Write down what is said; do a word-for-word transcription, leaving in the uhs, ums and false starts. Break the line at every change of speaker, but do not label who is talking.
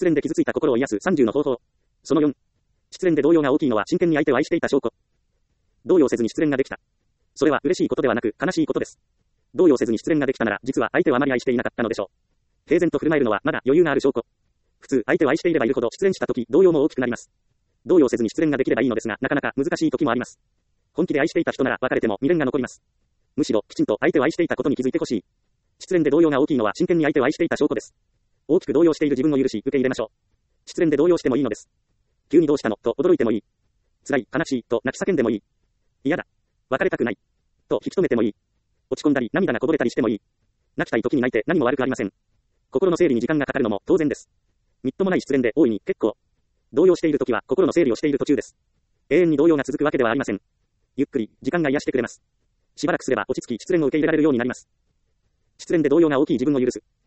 失恋で傷ついた心を癒すさんじゅうの方法。そのよん。失恋で動揺が大きいのは真剣に相手を愛していた証拠。動揺せずに失恋ができた。それは嬉しいことではなく悲しいことです。動揺せずに失恋ができたなら実は相手をあまり愛していなかったのでしょう。平然と振る舞えるのはまだ余裕がある証拠。普通相手を愛していればいるほど失恋した時動揺も大きくなります。動揺せずに失恋ができればいいのですがなかなか難しい時もあります。本気で愛していた人なら別れても未練が残ります。むしろきちんと相手を愛していたことに気づいてほしい。失恋で動揺が大きいのは真剣に相手を愛していた証拠です。大きく動揺している自分を許し受け入れましょう。失恋で動揺してもいいのです。急にどうしたのと驚いてもいい。辛い、悲しいと泣き叫んでもいい。嫌だ。別れたくない。と引き止めてもいい。落ち込んだり涙がこぼれたりしてもいい。泣きたい時に泣いて何も悪くありません。心の整理に時間がかかるのも当然です。みっともない失恋で大いに結構。動揺している時は心の整理をしている途中です。永遠に動揺が続くわけではありません。ゆっくり時間が癒してくれます。しばらくすれば落ち着き失恋を受け入れられるようになります。失恋で動揺が大きい自分を許す。